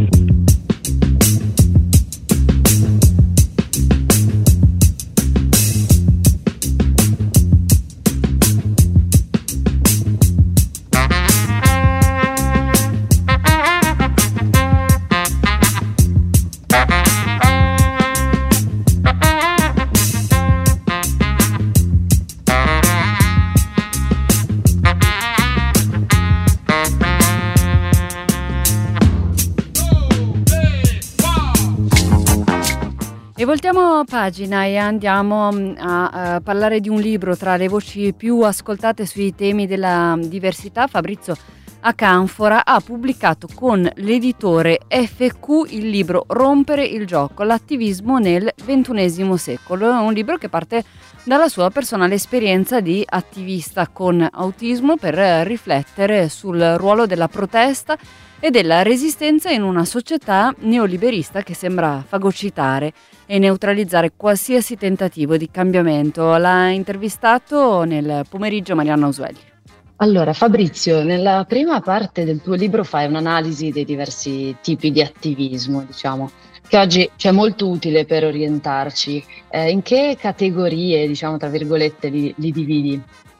E voltiamo pagina e andiamo a parlare di un libro tra le voci più ascoltate sui temi della diversità. Fabrizio Acanfora ha pubblicato con l'editore FQ il libro Rompere il gioco, l'attivismo nel XXI secolo. È un libro che parte dalla sua personale esperienza di attivista con autismo per riflettere sul ruolo della protesta e della resistenza in una società neoliberista che sembra fagocitare e neutralizzare qualsiasi tentativo di cambiamento. L'ha intervistato nel pomeriggio Marianna Usuelli. Allora Fabrizio, nella prima parte del tuo libro fai un'analisi dei diversi tipi di attivismo, diciamo, che oggi c'è molto utile per orientarci. In che categorie, diciamo, tra virgolette, li dividi?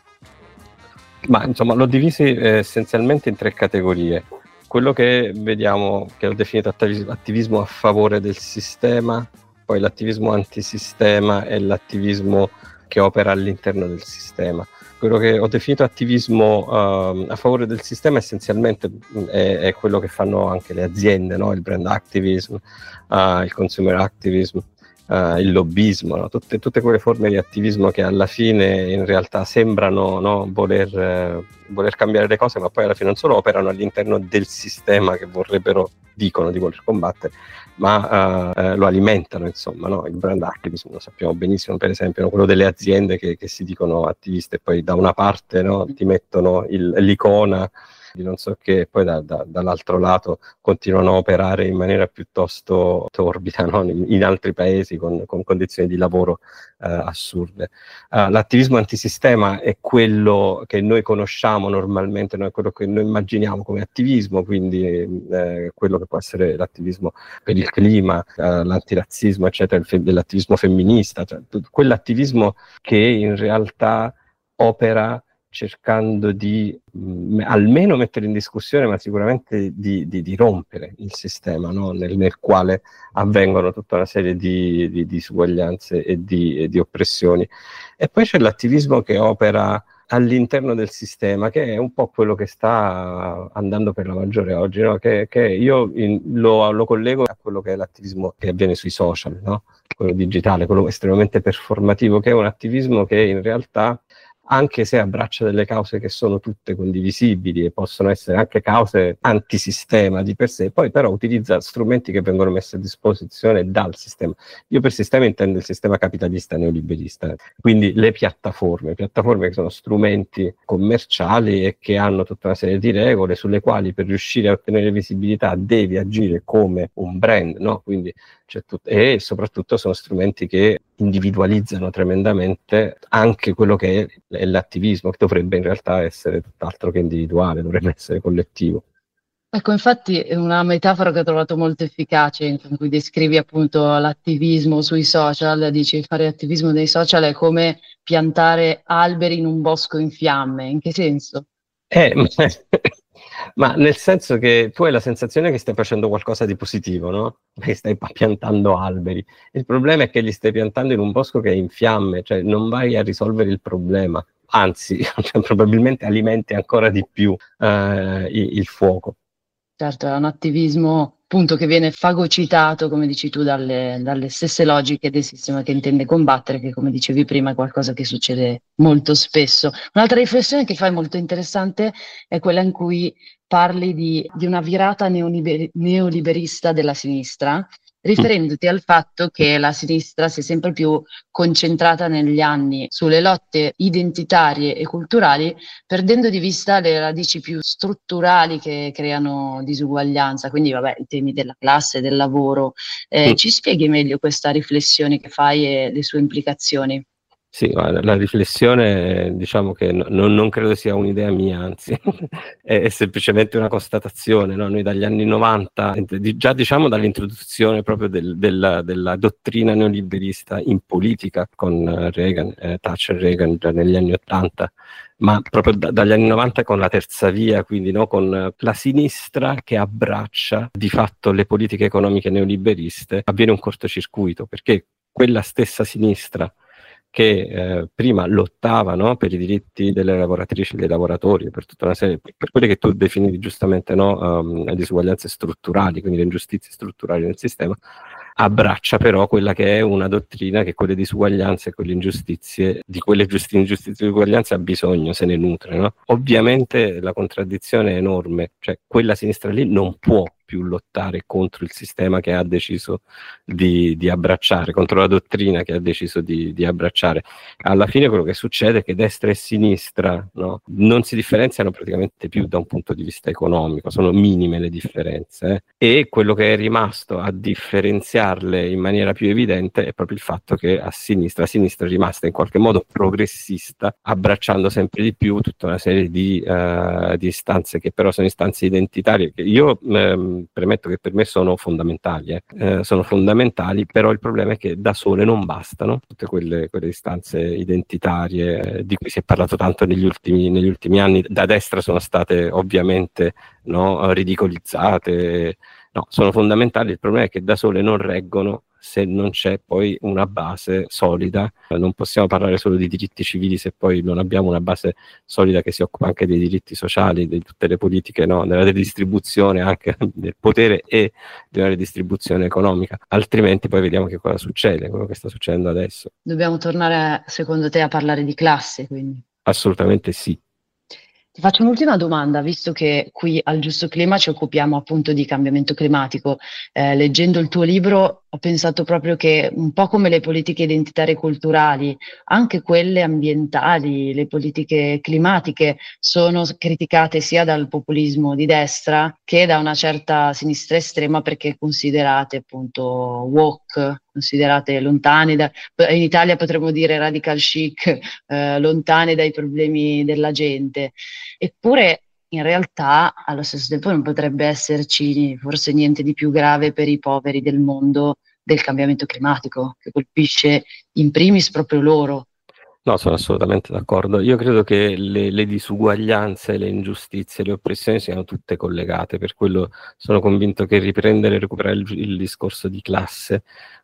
Ma insomma, l'ho divisi essenzialmente in 3 categorie. Quello che vediamo, che ho definito attivismo a favore del sistema, poi l'attivismo antisistema e l'attivismo che opera all'interno del sistema. Quello che ho definito attivismo a favore del sistema essenzialmente è quello che fanno anche le aziende, no? Il brand activism, il consumer activism, il lobbismo, no? Tutte quelle forme di attivismo che alla fine in realtà sembrano, no, voler cambiare le cose, ma poi alla fine non solo operano all'interno del sistema che dicono di voler combattere, ma lo alimentano, insomma, no? Il brand activism lo sappiamo benissimo, per esempio, no? Quello delle aziende che si dicono attiviste e poi da una parte, no, ti mettono l'icona di non so che, poi dall'altro lato continuano a operare in maniera piuttosto torbida, no? In altri paesi con condizioni di lavoro assurde. L'attivismo antisistema è quello che noi conosciamo normalmente, no? È quello che noi immaginiamo come attivismo, quindi quello che può essere l'attivismo per il clima, l'antirazzismo, eccetera, l'attivismo femminista, cioè quell'attivismo che in realtà opera cercando di almeno mettere in discussione, ma sicuramente di rompere il sistema, no? nel quale avvengono tutta una serie di disuguaglianze e di oppressioni. E poi c'è l'attivismo che opera all'interno del sistema, che è un po' quello che sta andando per la maggiore oggi, no? che io lo collego a quello che è l'attivismo che avviene sui social, no? quello digitale, quello estremamente performativo, che è un attivismo che in realtà, anche se abbraccia delle cause che sono tutte condivisibili e possono essere anche cause antisistema di per sé, poi però utilizza strumenti che vengono messi a disposizione dal sistema. Io per sistema intendo il sistema capitalista neoliberista, quindi le piattaforme che sono strumenti commerciali e che hanno tutta una serie di regole sulle quali per riuscire a ottenere visibilità devi agire come un brand, no? Quindi e soprattutto sono strumenti che individualizzano tremendamente anche quello che è l'attivismo, che dovrebbe in realtà essere tutt'altro che individuale, dovrebbe essere collettivo. Ecco, infatti è una metafora che ho trovato molto efficace in cui descrivi appunto l'attivismo sui social, dici fare attivismo nei social è come piantare alberi in un bosco in fiamme, in che senso? Ma nel senso che tu hai la sensazione che stai facendo qualcosa di positivo, no? Perché stai piantando alberi. Il problema è che li stai piantando in un bosco che è in fiamme, cioè non vai a risolvere il problema, anzi, cioè, probabilmente alimenti ancora di più il fuoco. Certo, è un attivismo appunto che viene fagocitato, come dici tu, dalle stesse logiche del sistema che intende combattere, che come dicevi prima è qualcosa che succede molto spesso. Un'altra riflessione che fai molto interessante è quella in cui parli di una virata neoliberista della sinistra, riferendoti al fatto che la sinistra si è sempre più concentrata negli anni sulle lotte identitarie e culturali, perdendo di vista le radici più strutturali che creano disuguaglianza, quindi vabbè, i temi della classe, del lavoro. Ci spieghi meglio questa riflessione che fai e le sue implicazioni? Sì, la riflessione diciamo che non credo sia un'idea mia, anzi è semplicemente una constatazione, no? Noi dagli anni 90, già diciamo dall'introduzione proprio della dottrina neoliberista in politica con Reagan, Thatcher Reagan già negli anni 80, ma proprio dagli anni 90 con la terza via, quindi no? Con la sinistra che abbraccia di fatto le politiche economiche neoliberiste, avviene un cortocircuito, perché quella stessa sinistra che prima lottava, no, per i diritti delle lavoratrici e dei lavoratori, per tutta una serie, per quelle che tu definivi giustamente, no, le disuguaglianze strutturali, quindi le ingiustizie strutturali nel sistema, abbraccia però quella che è una dottrina che quelle disuguaglianze e quelle ingiustizie, di quelle ingiustizie e disuguaglianze ha bisogno, se ne nutre, no? Ovviamente la contraddizione è enorme, cioè quella sinistra lì non può più lottare contro il sistema che ha deciso di abbracciare, contro la dottrina che ha deciso di abbracciare. Alla fine quello che succede è che destra e sinistra, no, non si differenziano praticamente più da un punto di vista economico, sono minime le differenze, e quello che è rimasto a differenziarle in maniera più evidente è proprio il fatto che la sinistra è rimasta in qualche modo progressista, abbracciando sempre di più tutta una serie di istanze che però sono istanze identitarie, che io premetto che per me sono fondamentali, però il problema è che da sole non bastano tutte quelle istanze identitarie di cui si è parlato tanto negli ultimi anni. Da destra sono state ovviamente, no, ridicolizzate, no, sono fondamentali, il problema è che da sole non reggono se non c'è poi una base solida. Non possiamo parlare solo di diritti civili se poi non abbiamo una base solida che si occupa anche dei diritti sociali, di tutte le politiche, no, della redistribuzione anche del potere e di una redistribuzione economica, altrimenti poi vediamo che cosa succede, quello che sta succedendo adesso. Dobbiamo tornare, secondo te, a parlare di classe, quindi? Assolutamente sì. Ti faccio un'ultima domanda, visto che qui al Giusto Clima ci occupiamo appunto di cambiamento climatico. Leggendo il tuo libro ho pensato proprio che un po' come le politiche identitarie e culturali, anche quelle ambientali, le politiche climatiche sono criticate sia dal populismo di destra che da una certa sinistra estrema, perché considerate appunto woke, considerate lontane in Italia potremmo dire radical chic, lontane dai problemi della gente. Eppure in realtà allo stesso tempo non potrebbe esserci forse niente di più grave per i poveri del mondo del cambiamento climatico, che colpisce in primis proprio loro. No, sono assolutamente d'accordo. Io credo che le disuguaglianze, le ingiustizie, le oppressioni siano tutte collegate, per quello sono convinto che riprendere e recuperare il discorso di classe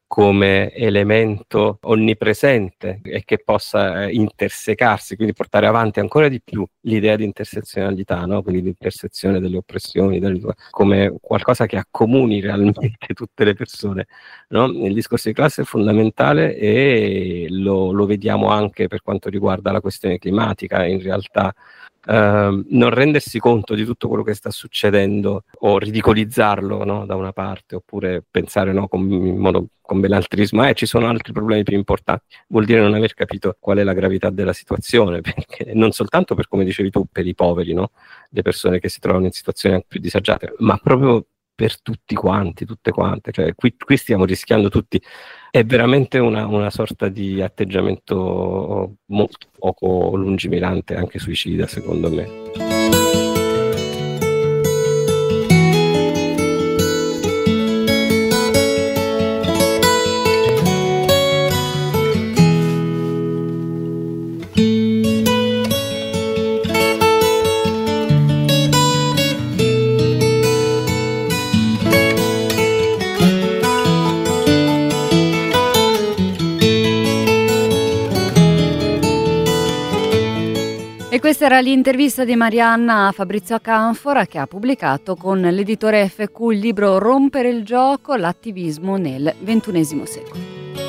come elemento onnipresente e che possa intersecarsi, quindi portare avanti ancora di più l'idea di intersezionalità, no? Quindi l'intersezione delle oppressioni, come qualcosa che accomuni realmente tutte le persone, no? Il discorso di classe è fondamentale e lo vediamo anche per quanto riguarda la questione climatica. In realtà non rendersi conto di tutto quello che sta succedendo o ridicolizzarlo, no, da una parte, oppure pensare, no, con benaltrismo ci sono altri problemi più importanti, vuol dire non aver capito qual è la gravità della situazione, perché non soltanto per, come dicevi tu, per i poveri, no, le persone che si trovano in situazioni anche più disagiate, ma proprio per tutti quanti, tutte quante, cioè qui stiamo rischiando tutti. È veramente una sorta di atteggiamento molto poco lungimirante, anche suicida, secondo me. E questa era l'intervista di Marianna a Fabrizio Acanfora, che ha pubblicato con l'editore FQ il libro Rompere il gioco, l'attivismo nel XXI secolo.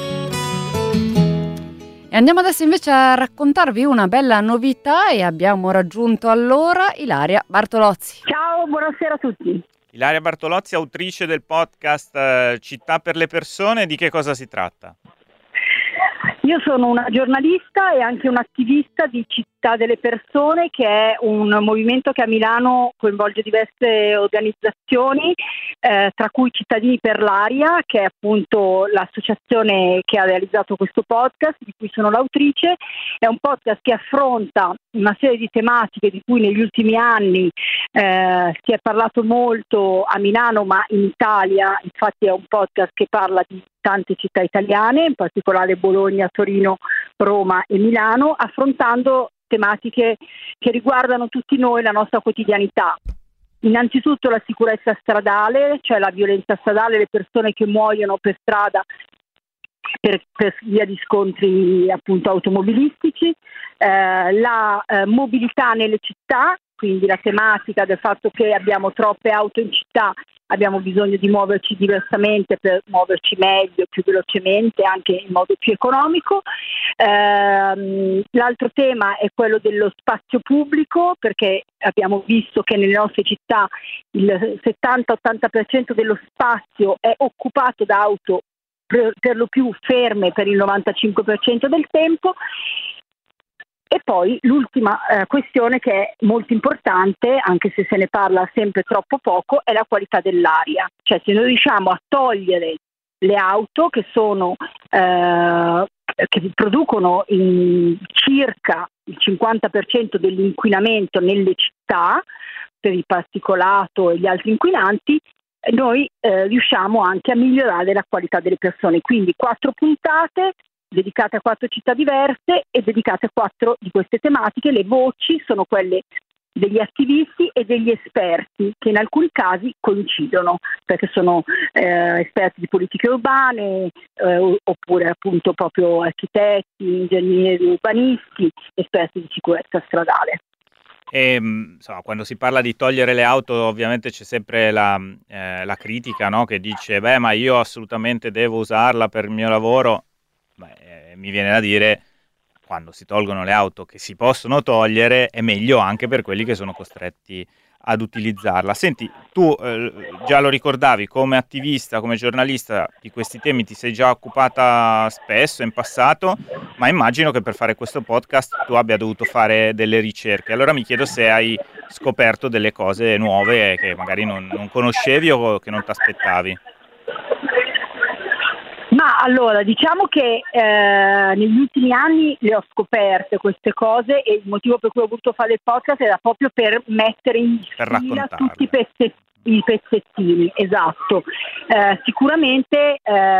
E andiamo adesso invece a raccontarvi una bella novità e abbiamo raggiunto allora Ilaria Bartolozzi. Ciao, buonasera a tutti. Ilaria Bartolozzi, autrice del podcast Città per le persone, di che cosa si tratta? Io sono una giornalista e anche un'attivista di Città delle Persone, che è un movimento che a Milano coinvolge diverse organizzazioni, tra cui Cittadini per l'Aria, che è appunto l'associazione che ha realizzato questo podcast, di cui sono l'autrice. È un podcast che affronta una serie di tematiche di cui negli ultimi anni si è parlato molto a Milano, ma in Italia. Infatti è un podcast che parla di tante città italiane, in particolare Bologna, Torino, Roma e Milano, affrontando tematiche che riguardano tutti noi, la nostra quotidianità. Innanzitutto la sicurezza stradale, cioè la violenza stradale, le persone che muoiono per strada per via di scontri appunto automobilistici, la mobilità nelle città, quindi la tematica del fatto che abbiamo troppe auto in città, abbiamo bisogno di muoverci diversamente per muoverci meglio, più velocemente, anche in modo più economico. L'altro tema è quello dello spazio pubblico, perché abbiamo visto che nelle nostre città il 70-80% dello spazio è occupato da auto per lo più ferme per il 95% del tempo. E poi l'ultima questione, che è molto importante, anche se se ne parla sempre troppo poco, è la qualità dell'aria. Cioè, se noi riusciamo a togliere le auto che sono che producono circa il 50% dell'inquinamento nelle città per il particolato e gli altri inquinanti, noi riusciamo anche a migliorare la qualità delle persone. Quindi 4 puntate dedicate a 4 città diverse e dedicate a 4 di queste tematiche. Le voci sono quelle degli attivisti e degli esperti, che in alcuni casi coincidono, perché sono esperti di politiche urbane, oppure appunto proprio architetti, ingegneri urbanisti, esperti di sicurezza stradale. E insomma, quando si parla di togliere le auto, ovviamente c'è sempre la critica, no? Che dice ma io assolutamente devo usarla per il mio lavoro. Mi viene da dire, quando si tolgono le auto che si possono togliere, è meglio anche per quelli che sono costretti ad utilizzarla. Senti, tu già lo ricordavi, come attivista, come giornalista di questi temi ti sei già occupata spesso in passato, ma immagino che per fare questo podcast tu abbia dovuto fare delle ricerche. Allora mi chiedo se hai scoperto delle cose nuove che magari non conoscevi o che non ti aspettavi. Ma allora, diciamo che negli ultimi anni le ho scoperte queste cose, e il motivo per cui ho voluto fare il podcast era proprio per mettere in fila tutti i pezzettini, esatto. Sicuramente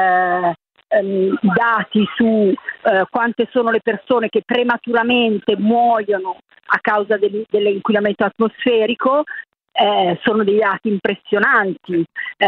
dati su quante sono le persone che prematuramente muoiono a causa dell'inquinamento atmosferico sono dei dati impressionanti,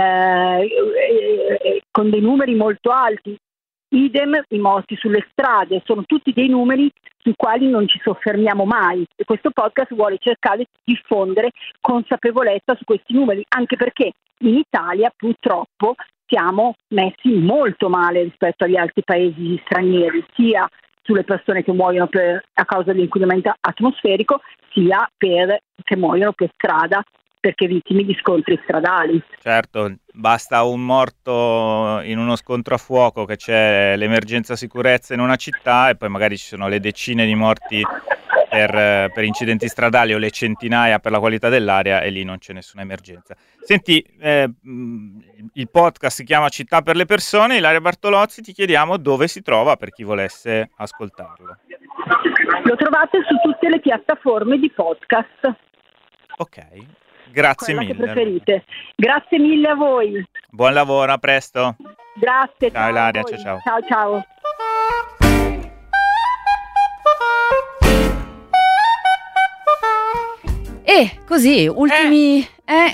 con dei numeri molto alti. Idem i morti sulle strade, sono tutti dei numeri sui quali non ci soffermiamo mai, e questo podcast vuole cercare di diffondere consapevolezza su questi numeri, anche perché in Italia purtroppo siamo messi molto male rispetto agli altri paesi stranieri, sia sulle persone che muoiono a causa dell'inquinamento atmosferico, sia che muoiono per strada perché vittime di scontri stradali. Certo, basta un morto in uno scontro a fuoco, che c'è l'emergenza sicurezza in una città, e poi magari ci sono le decine di morti per incidenti stradali o le centinaia per la qualità dell'aria, e lì non c'è nessuna emergenza. Senti, il podcast si chiama Città per le persone. Ilaria Bartolozzi, ti chiediamo dove si trova per chi volesse ascoltarlo. Lo trovate su tutte le piattaforme di podcast. Ok. Grazie Quella mille. che preferite. Grazie mille a voi. Buon lavoro, a presto. Grazie. Ciao Ilaria, a voi. ciao. Ciao. E così, ultimi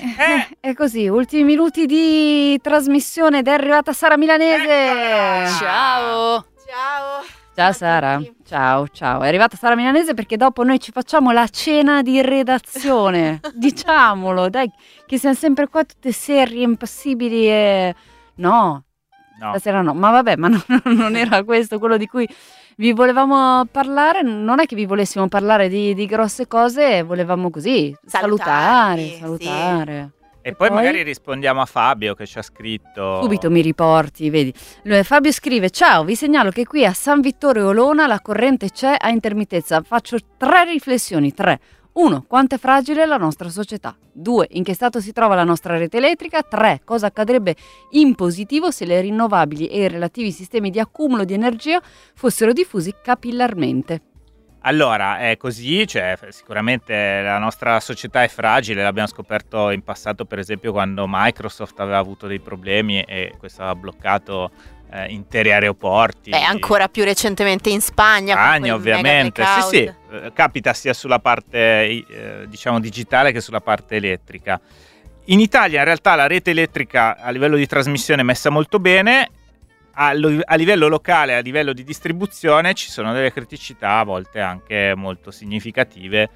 minuti di trasmissione ed è arrivata Sara Milanese. Ciao. Ciao Sara, ciao, è arrivata Sara Milanese perché dopo noi ci facciamo la cena di redazione, diciamolo, dai, che siamo sempre qua tutte serie, impassibili e... No, stasera no, ma vabbè, ma non era questo quello di cui vi volevamo parlare, non è che vi volessimo parlare di grosse cose, volevamo così salutare. Sì. E poi magari rispondiamo a Fabio che ci ha scritto. Subito mi riporti, vedi. Fabio scrive: ciao, vi segnalo che qui a San Vittore Olona la corrente c'è a intermittenza. Faccio 3 riflessioni. 3. 1. Quanto è fragile la nostra società. 2. In che stato si trova la nostra rete elettrica. 3. Cosa accadrebbe in positivo se le rinnovabili e i relativi sistemi di accumulo di energia fossero diffusi capillarmente. Allora, è così, cioè sicuramente la nostra società è fragile, l'abbiamo scoperto in passato, per esempio quando Microsoft aveva avuto dei problemi e questo ha bloccato interi aeroporti. Ancora più recentemente in Spagna. Spagna, ovviamente, sì, capita sia sulla parte diciamo digitale che sulla parte elettrica. In Italia in realtà la rete elettrica a livello di trasmissione è messa molto bene. A livello locale, a livello di distribuzione ci sono delle criticità a volte anche molto significative.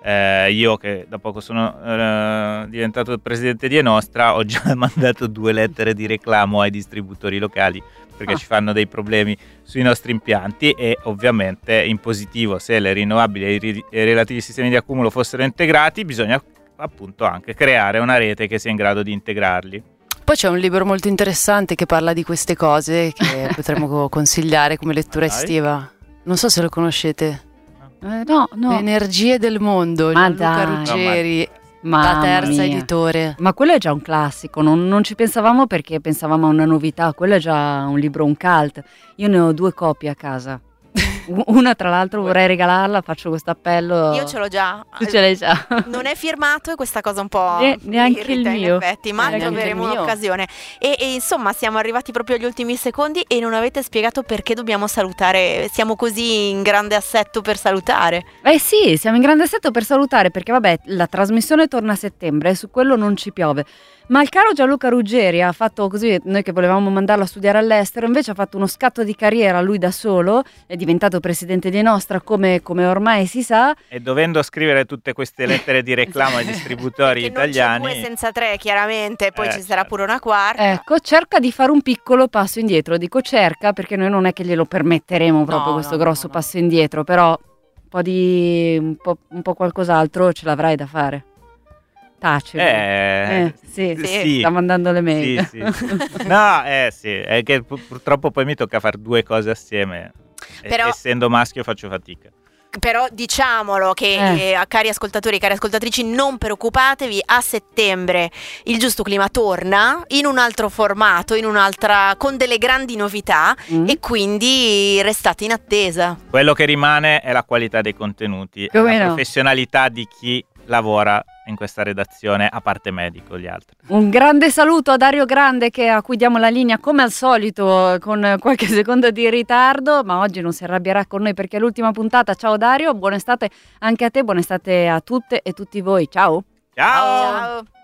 Io che da poco sono diventato presidente di Enostra ho già mandato 2 lettere di reclamo ai distributori locali perché ci fanno dei problemi sui nostri impianti, e ovviamente in positivo, se le rinnovabili e i relativi sistemi di accumulo fossero integrati, bisogna appunto anche creare una rete che sia in grado di integrarli. Poi c'è un libro molto interessante che parla di queste cose che potremmo consigliare come lettura estiva. Non so se lo conoscete. No. Le energie del mondo, Gianluca Ruggeri, la terza editore. Ma quello è già un classico, non ci pensavamo perché pensavamo a una novità, quello è già un libro, un cult. Io ne ho 2 copie a casa. Una tra l'altro vorrei regalarla, faccio questo appello. Io ce l'ho già. Tu ce l'hai già. Non è firmato e questa cosa un po' neanche il mio. In effetti, ma troveremo un'occasione. E insomma siamo arrivati proprio agli ultimi secondi e non avete spiegato perché dobbiamo salutare. Siamo così in grande assetto per salutare. Sì, siamo in grande assetto per salutare perché vabbè, la trasmissione torna a settembre e su quello non ci piove. Ma il caro Gianluca Ruggeri ha fatto così, noi che volevamo mandarlo a studiare all'estero, invece ha fatto uno scatto di carriera lui da solo, è diventato presidente di Enostra come ormai si sa. E dovendo scrivere tutte queste lettere di reclamo ai distributori italiani. Non c'è 2 senza 3 chiaramente, poi ci sarà pure una quarta. Ecco, cerca di fare un piccolo passo indietro, dico cerca perché noi non è che glielo permetteremo proprio questo grosso passo indietro, però un po' qualcos'altro ce l'avrai da fare. Sì, sta mandando le mail. Sì. No, sì, è che purtroppo poi mi tocca fare 2 cose assieme. Però, essendo maschio faccio fatica. Però diciamolo che cari ascoltatori e cari ascoltatrici, non preoccupatevi, a settembre il Giusto Clima torna in un altro formato, con delle grandi novità e quindi restate in attesa. Quello che rimane è la qualità dei contenuti, la professionalità di chi lavora in questa redazione, a parte medico, gli altri. Un grande saluto a Dario Grande a cui diamo la linea come al solito con qualche secondo di ritardo, ma oggi non si arrabbierà con noi perché è l'ultima puntata. Ciao Dario, buona estate anche a te, buona estate a tutte e tutti voi, ciao. Ciao! Ciao!